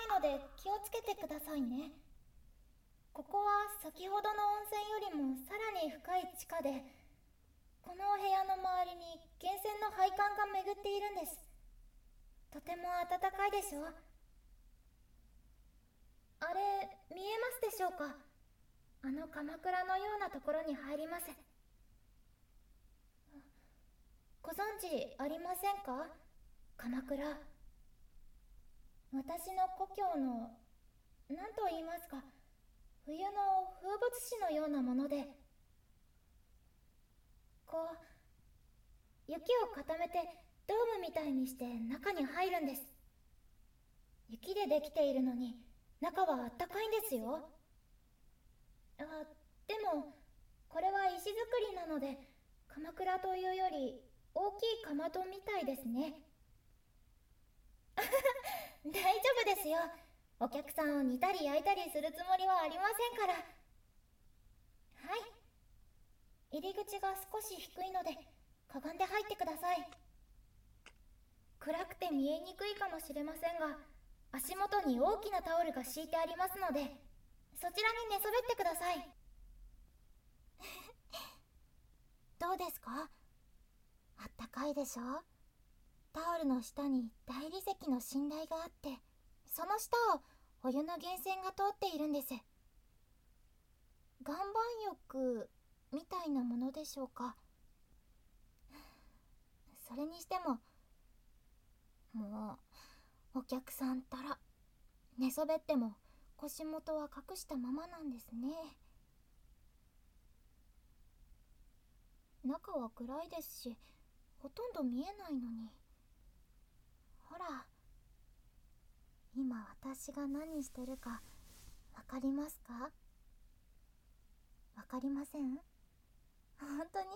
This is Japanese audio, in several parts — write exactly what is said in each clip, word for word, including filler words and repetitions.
いので気をつけてくださいね。ここは先ほどの温泉よりもさらに深い地下で、このお部屋の周りに源泉の配管が巡っているんです。とても暖かいでしょ。あれ、見えますでしょうか。あの鎌倉のようなところに入ります。ご存知ありませんか、鎌倉。私の故郷の、何と言いますか、冬の風物詩のようなもので、こう雪を固めてドームみたいにして中に入るんです。雪でできているのに中はあったかいんですよ。あ、でもこれは石造りなので鎌倉というより大きいかまどみたいですね。大丈夫ですよ。お客さんを煮たり焼いたりするつもりはありませんから。はい、入り口が少し低いのでかがんで入ってください。暗くて見えにくいかもしれませんが、足元に大きなタオルが敷いてありますので、そちらに寝そべってください。どうですか？あったかいでしょ？タオルの下に大理石の寝台があって、その下をお湯の源泉が通っているんです。岩盤浴みたいなものでしょうか。それにしても、もうお客さんたら寝そべっても腰元は隠したままなんですね。中は暗いですし、ほとんど見えないのに。ほら、今私が何してるかわかりますか？わかりません？本当に？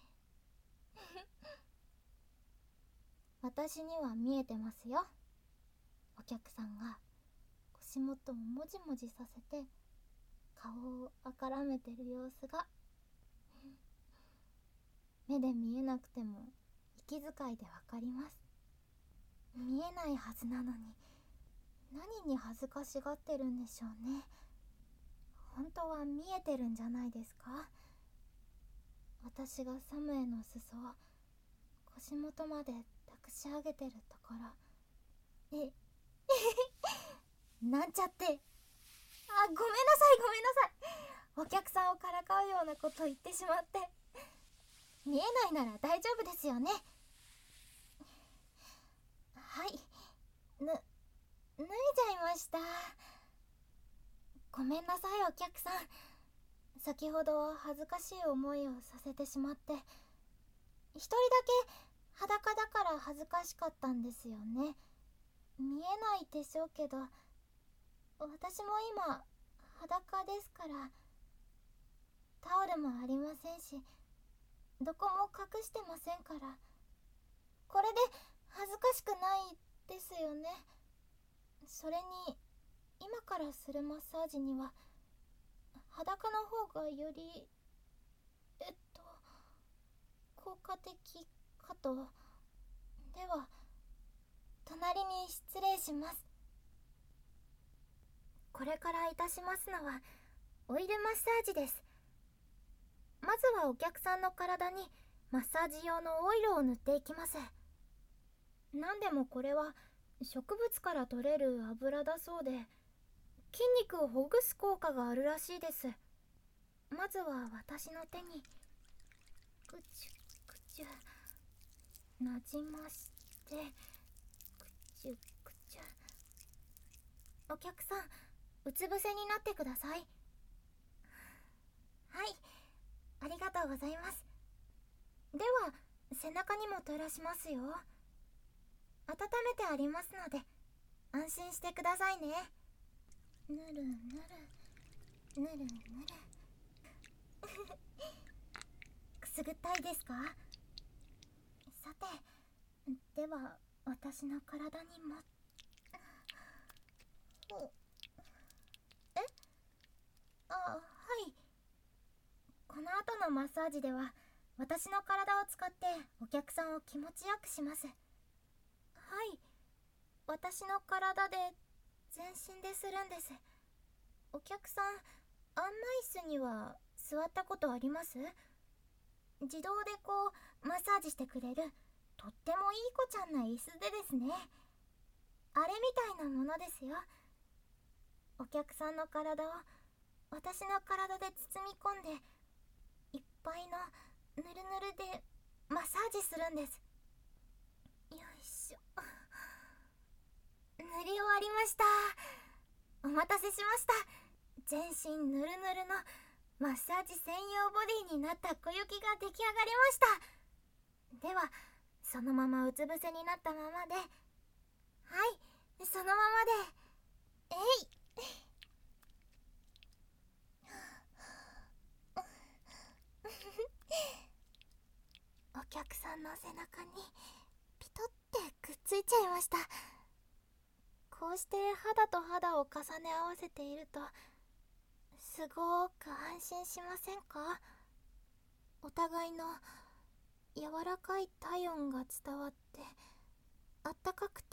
私には見えてますよ。お客さんが腰元をもじもじさせて顔をあからめてる様子が。目で見えなくても息遣いでわかります。見えないはずなのに何に恥ずかしがってるんでしょうね。本当は見えてるんじゃないですか？私がサムエの裾を腰元まで託し上げてるところ。えなんちゃって。あ、ごめんなさいごめんなさい。お客さんをからかうようなこと言ってしまって。見えないなら大丈夫ですよね。はい、ぬ脱いじゃいました。ごめんなさいお客さん。先ほどは恥ずかしい思いをさせてしまって、一人だけ裸だから恥ずかしかったんですよね。見えないでしょうけど、私も今裸ですから。タオルもありませんし、どこも隠してませんから。これで恥ずかしくないですよね。それに今からするマッサージには裸の方がよりえっと効果的かと。では隣に失礼します。これからいたしますのはオイルマッサージです。まずはお客さんの体にマッサージ用のオイルを塗っていきます。なんでもこれは植物から取れる油だそうで、筋肉をほぐす効果があるらしいです。まずは私の手にくちゅくちゅなじまして、くちゅくちゅ。お客さん、うつ伏せになってください。はい、ありがとうございます。では背中にも垂らしますよ。温めてありますので安心してくださいね。ぬるぬるぬるぬるくすぐったいですか？さて、では私の体にも。え？あ、はい。この後のマッサージでは私の体を使ってお客さんを気持ちよくします。はい、私の体で全身でするんです。お客さん、案内椅子には座ったことあります？自動でこうマッサージしてくれるとってもいい子ちゃんな椅子でですね、あれみたいなものですよ。お客さんの体を私の体で包み込んで、いっぱいのぬるぬるでマッサージするんです。よいしょ。塗り終わりました。お待たせしました。全身ぬるぬるのマッサージ専用ボディになった小雪が出来上がりました。ではそのままうつ伏せになったままで、はい、そのままで、えいお客さんの背中にピトってくっついちゃいました。こうして肌と肌を重ね合わせているとすごーく安心しませんか？お互いの柔らかい体温が伝わってあったかくて、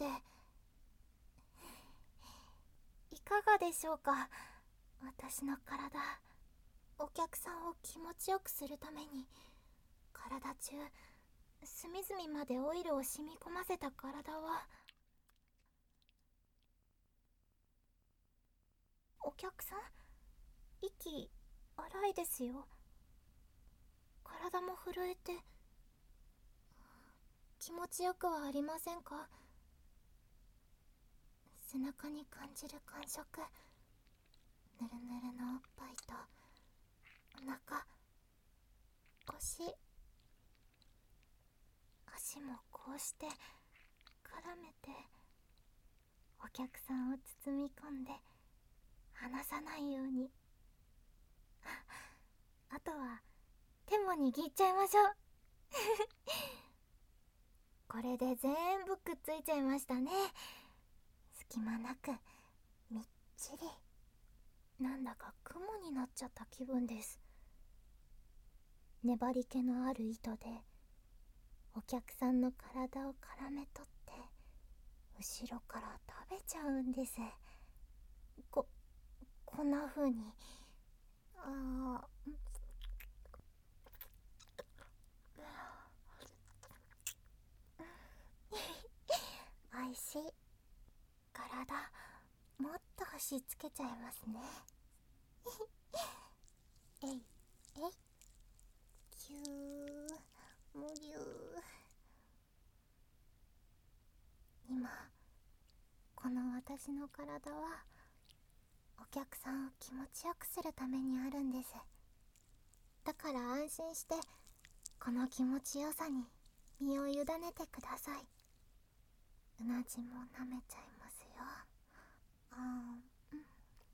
いかがでしょうか？私の体、お客さんを気持ちよくするために体中隅々までオイルを染み込ませた体は、お客さん、息荒いですよ。体も震えて気持ちよくはありませんか？背中に感じる感触、ぬるぬるのおっぱいとお腹、腰、足もこうして絡めてお客さんを包み込んで離さないように。あとは手も握っちゃいましょう。これで全部くっついちゃいましたね。隙間なくみっちり。なんだか雲になっちゃった気分です。粘り気のある糸でお客さんの体を絡め取って後ろから食べちゃうんです。ここんな風に。あーおいしい。体もっと押し付けちゃいますね。えいえい、キュー、むぎゅー。今この私の体はお客さんを気持ちよくするためにあるんです。だから安心してこの気持ちよさに身を委ねてください。うなじも舐めちゃいますよ。あー、うん、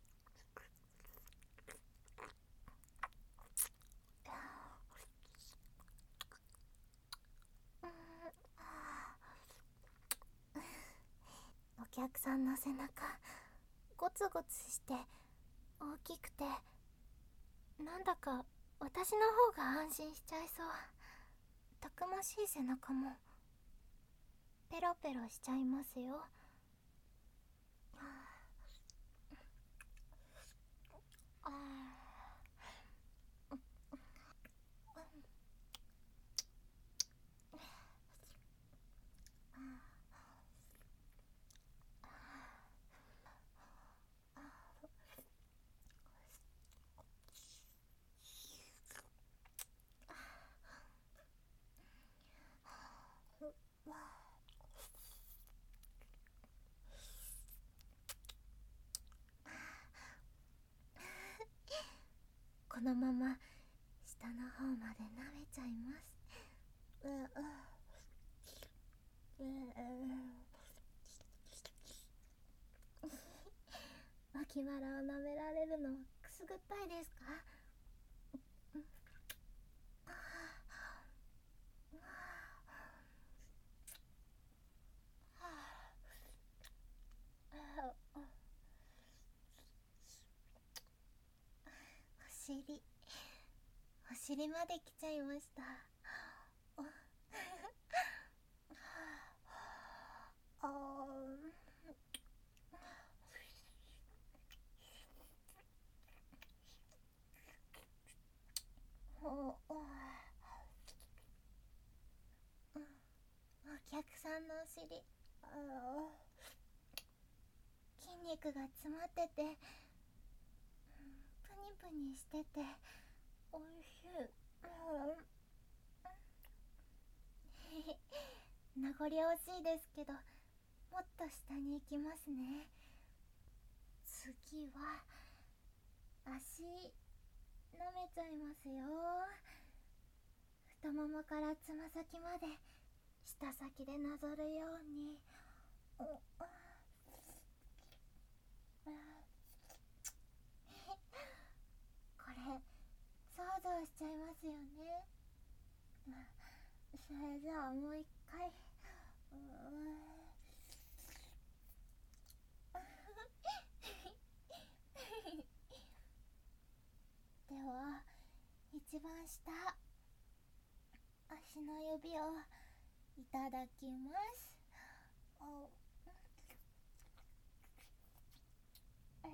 お客さんの背中ゴツゴツして大きくて、なんだか私の方が安心しちゃいそう。たくましい背中もペロペロしちゃいますよ。あこのまま下の方まで舐めちゃいます。ううう脇腹を舐められるのはくすぐったいですか？お尻、お尻まで来ちゃいました。あー、 客さんのお尻、あの筋肉が詰まってて、プニプニしてておいしい。名残惜しいですけど、もっと下に行きますね。次は足舐めちゃいますよ。太ももからつま先まで舌先でなぞるように。おこれ想像しちゃいますよね。それじゃあもう一回。うでは一番下、足の指をいただきます。おえ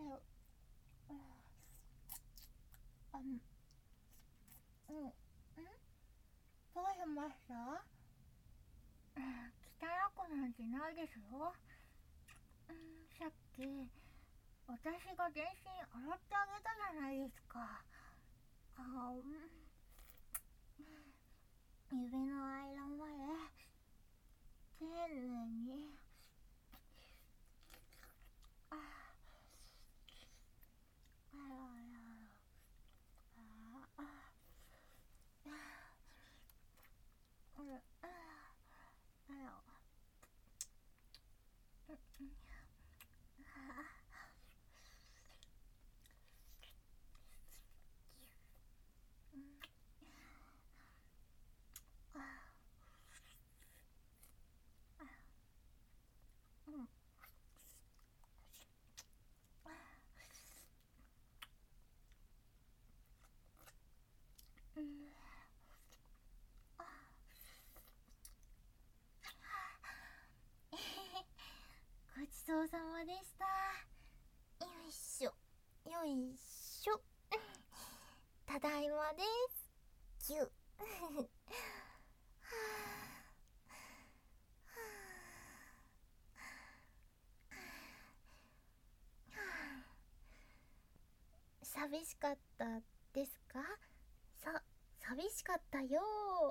あんうん、どうしました？汚くなんてないですよ。うん、さっき私が全身洗ってあげたじゃないですか。あ、うん、指の間まで丁寧に。ああらら、ああ、うん、あら、うん、うん、うん、ごちそうさまでした。よいしょ、よいしょ。ただいまです。キュッ。寂しかったですか？さ、寂しかったよ。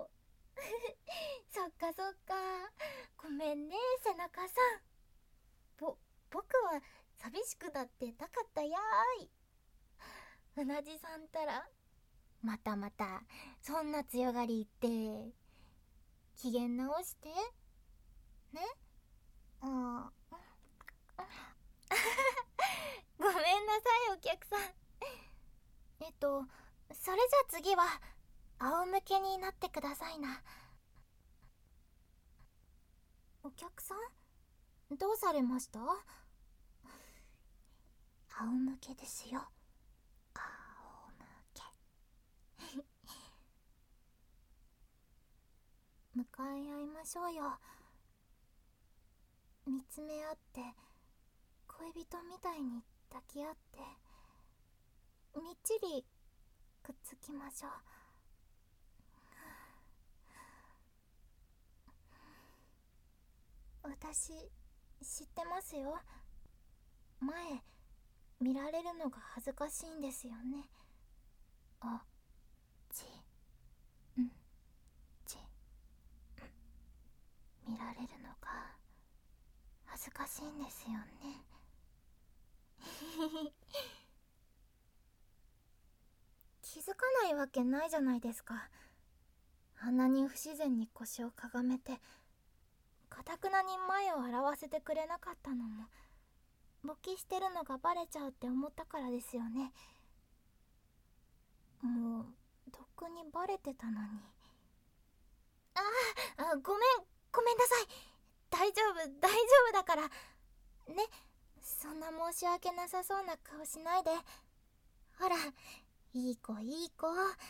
そっかそっか。ごめんね、背中さん。ぼ、僕は寂しくなってたかったやーい。うなじさんたら、またまた、そんな強がり言って、機嫌直して。ね。ああ。ごめんなさい、お客さん。えっと、それじゃ次は、仰向けになってくださいな。お客さん、どうされました？仰向けですよ。仰向け。向かい合いましょうよ。見つめ合って、恋人みたいに抱き合って、みっちりくっつきましょう。私、知ってますよ。前、見られるのが恥ずかしいんですよね。あ、ち、ん、ち、見られるのが恥ずかしいんですよね。気づかないわけないじゃないですか。あんなに不自然に腰をかがめて、かたくなに前を洗わせてくれなかったのも、勃起してるのがバレちゃうって思ったからですよね。もうとっくにバレてたのに。ああ、ごめんごめんなさい。大丈夫大丈夫だからね。そんな申し訳なさそうな顔しないで。ほら、いい子いい子。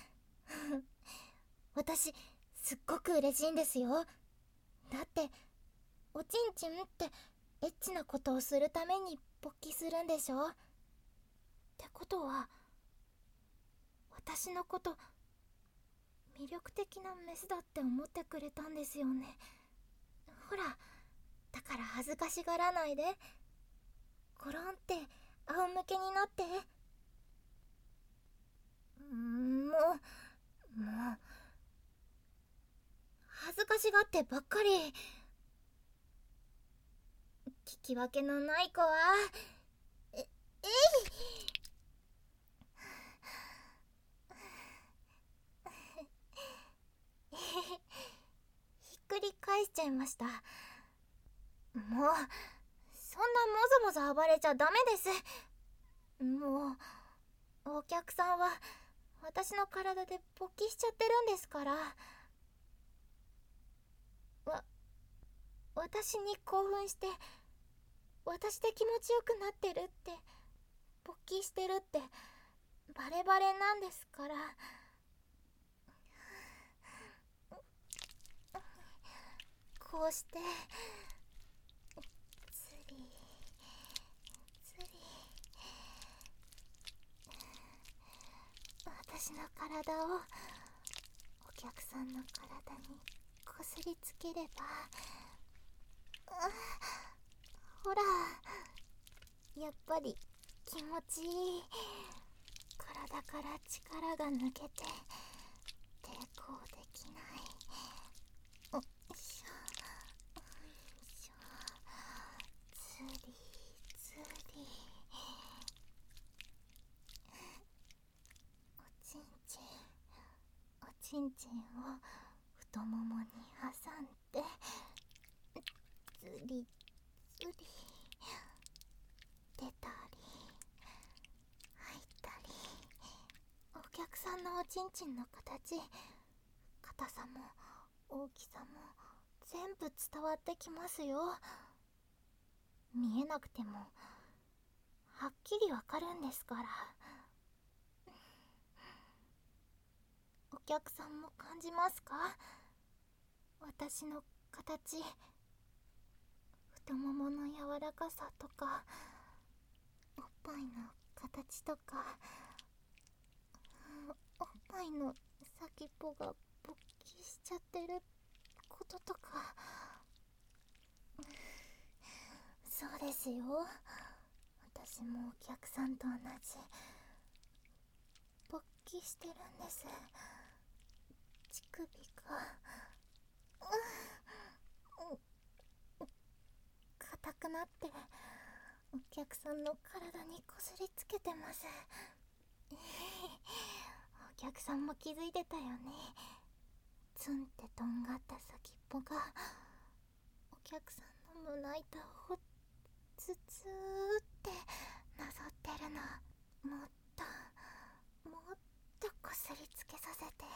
私すっごく嬉しいんですよ。だっておちんちんってエッチなことをするために勃起するんでしょ。ってことは私のこと魅力的なメスだって思ってくれたんですよね。 ほら、だから恥ずかしがらないで。コロンって仰向けになって。もうもう恥ずかしがってばっかり。聞き分けのない子はええいひっくり返しちゃいました。もうそんなもぞもぞ暴れちゃダメです。もうお客さんは私の体で勃起しちゃってるんですから。わ私に興奮して私で気持ちよくなってるって、勃起してるってバレバレなんですから。こうしてつりつり私の体をお客さんの体にこすりつければ、ほらやっぱり気持ちいい。体から力が抜けて抵抗できない。おいしょおいしょ、つりつり、おちんちんおちんちんを太ももに挟んでつりつり、出たり入ったり。お客さんのおちんちんの形、硬さも大きさも全部伝わってきますよ。見えなくてもはっきりわかるんですから。お客さんも感じますか？私の形、太ももの柔らかさとか、おっぱいの形とか、おっぱいの先っぽが勃起しちゃってることとか。そうですよ、私もお客さんと同じ勃起してるんです。乳首が硬くなってお客さんの体にこすりつけてます。お客さんも気づいてたよね。ツンってとんがった先っぽがお客さんの胸板をツツーってなぞってるの。もっともっとこすりつけさせて。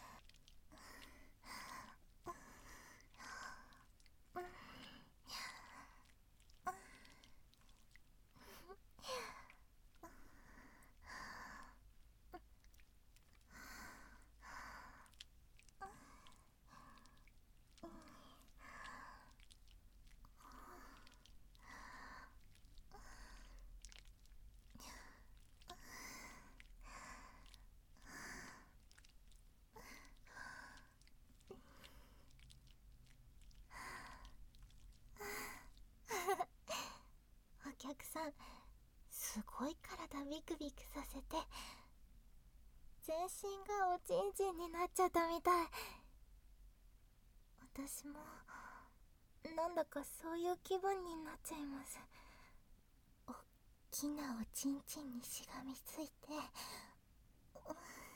お客さんすごい体ビクビクさせて全身がおちんちんになっちゃったみたい。私もなんだかそういう気分になっちゃいます。おっきなおちんちんにしがみついて、うう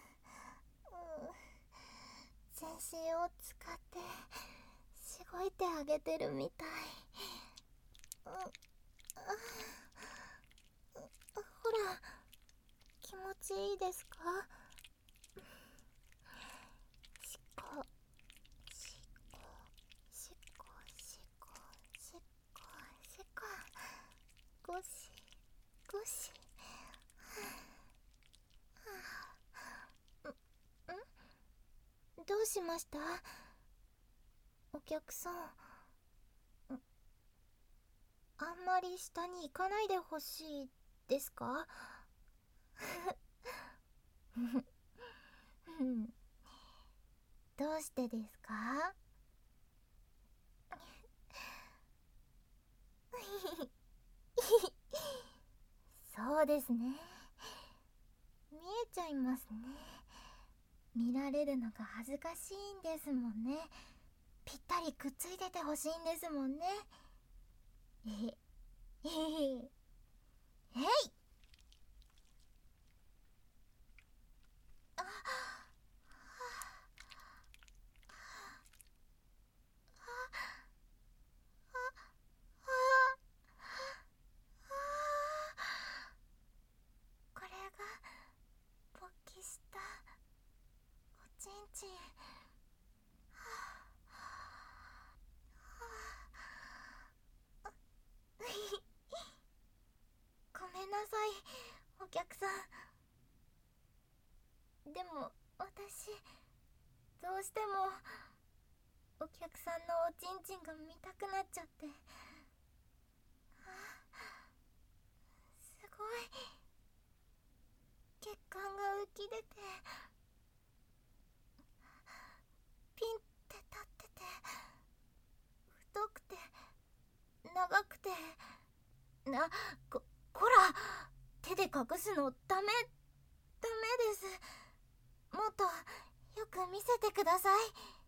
全身を使ってしごいてあげてるみたい。ううほら気持ちいいですか？しこしこしこしこしこしこ、ゴシゴシ。んどうしました？お客さん、あんまり下に行かないでほしいですか？どうしてですか？ そうですね。見えちゃいますね。見られるのが恥ずかしいんですもんね。ぴったりくっついててほしいんですもんね。えへえへへえい。あああこれが勃起したおちんちん。ごめんなさい、お客さん。でも私どうしてもお客さんのおちんちんが見たくなっちゃって。すごい血管が浮き出て、ピンって立ってて、太くて長くて。な、こ、こら、手で隠すのダメ、ダメです。もっとよく見せてください。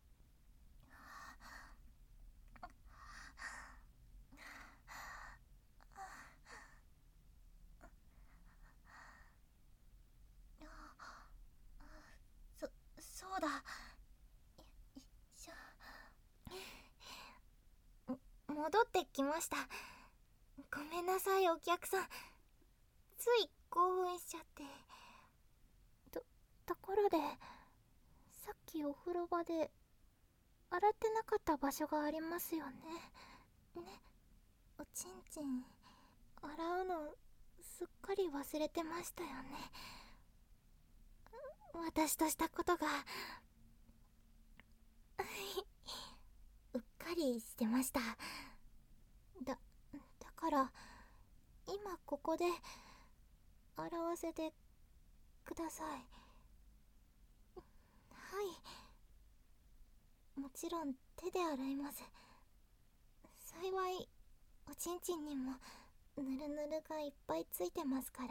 そ、そうだ。よいしょ。戻ってきました。ごめんなさい、お客さん。つい興奮しちゃって。と、ところで、さっきお風呂場で洗ってなかった場所がありますよね。ね、おちんちん洗うのすっかり忘れてましたよね。私としたことがうっかりしてました。だ、だから今ここで洗わせてください。はい、もちろん手で洗います。幸いおちんちんにもぬるぬるがいっぱいついてますから。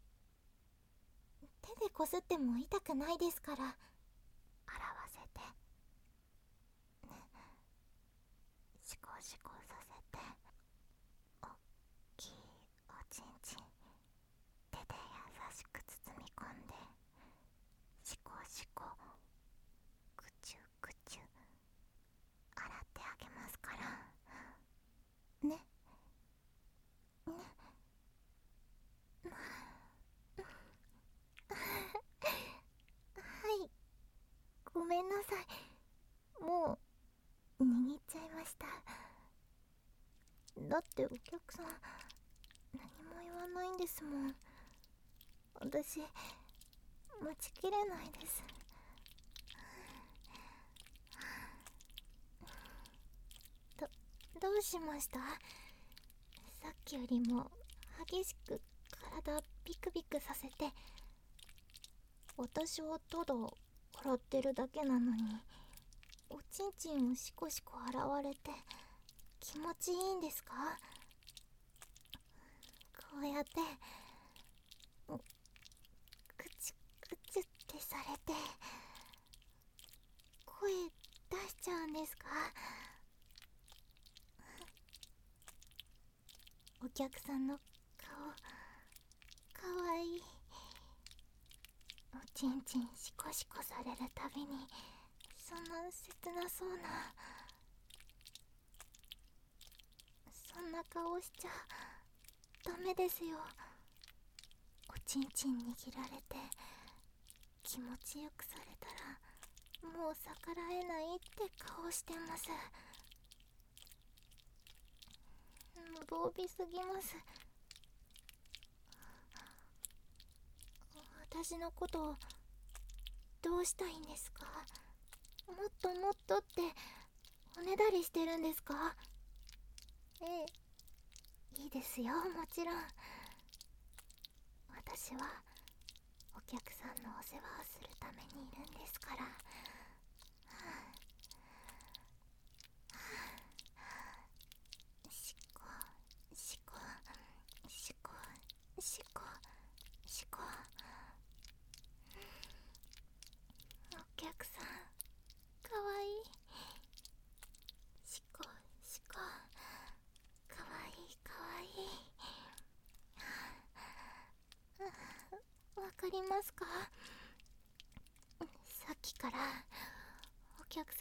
手でこすっても痛くないですから。洗わせて、シコシコさせて、おっきいおちんちん手で優しく包み込んで、シコシコくちゅくちゅ洗ってあげますからね。ね。はい、ごめんなさい。もう握っちゃいました。だってお客さん何も言わないんですもん。私待ちきれないです。ど、どうしました？さっきよりも激しく体ビクビクさせて。私はただ洗ってるだけなのに、おちんちんをシコシコ洗われて気持ちいいんですか？こうやってクチュクチュってされて声出しちゃうんですか？お客さんの顔かわいい。おちんちんシコシコされるたびにそんな切なそうな、そんな顔しちゃダメですよ。おちんちん握られて気持ちよくされたらもう逆らえないって顔してます。無防備すぎます。私のことをどうしたいんですか？もっともっとっておねだりしてるんですか？ええ、いいですよ、もちろん。私はお客さんのお世話をするためにいるんですから。はあ、しこしこしこしこ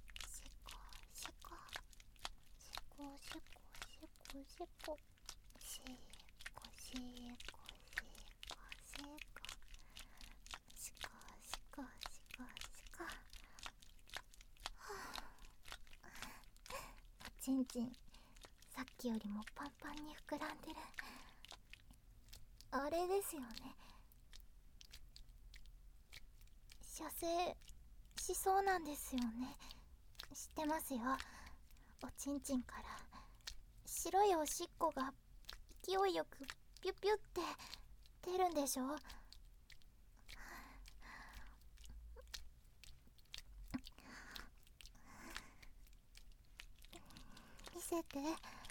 しこしこしこしこしこしこしこしこしこしこしこしこしこしこ。はあ、おちんちんさっきよりもパンパンに膨らんでる。あれですよね、 射精しそうなんですよね。知ってますよ。おちんちんから白いおしっこが勢いよくピュピュって出るんでしょ。見せて。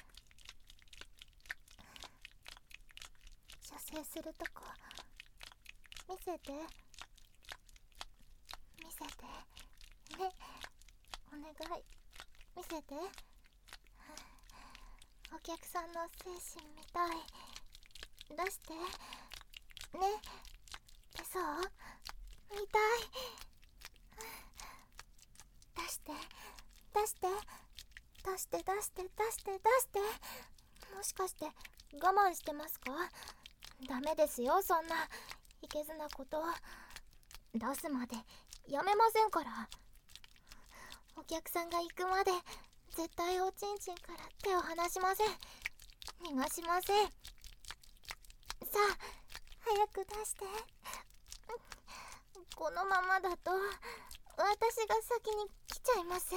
射精するとこ見せて。見せてね、お願い見せて。お客さんの精神見たい。出してね。出そう、見たい。出して出して出して出して出して出して。もしかして我慢してますか？ダメですよ、そんないけずなこと。出すまでやめませんから。お客さんが行くまで絶対おちんちんから手を離しません。逃がしません。さあ早く出して。このままだと私が先に来ちゃいます。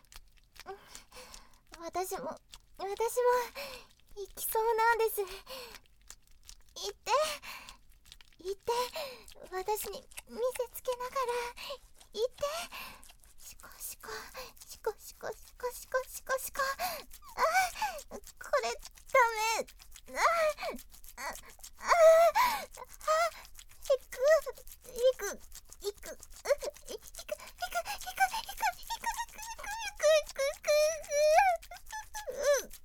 私も私も行きそうなんです。行って行って、私に見せつけながら行って。シコシコシコシコシコシコシコシコ。あ、これダメ。ああああ、行く行く行く行く行く行く行く行く行く行く行く行く行く行く。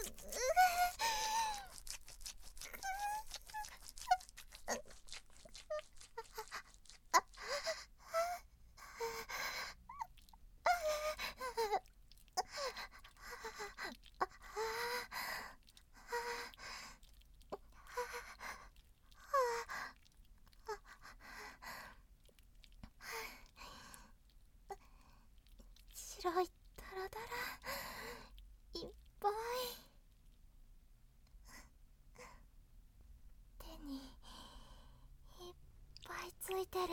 白いダラダラいっぱい手にいっぱいついてる。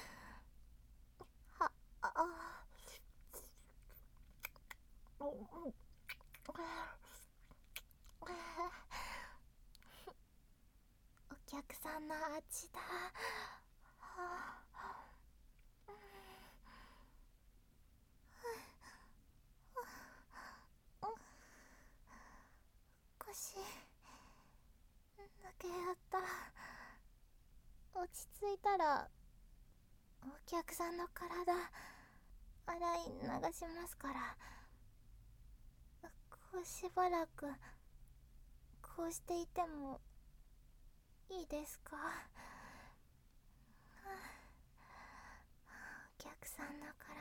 はあお客さんの味だ。はあ、腰抜けやった。落ち着いたらお客さんの体洗い流しますから。こうしばらくこうしていてもいいですか？お客さんの体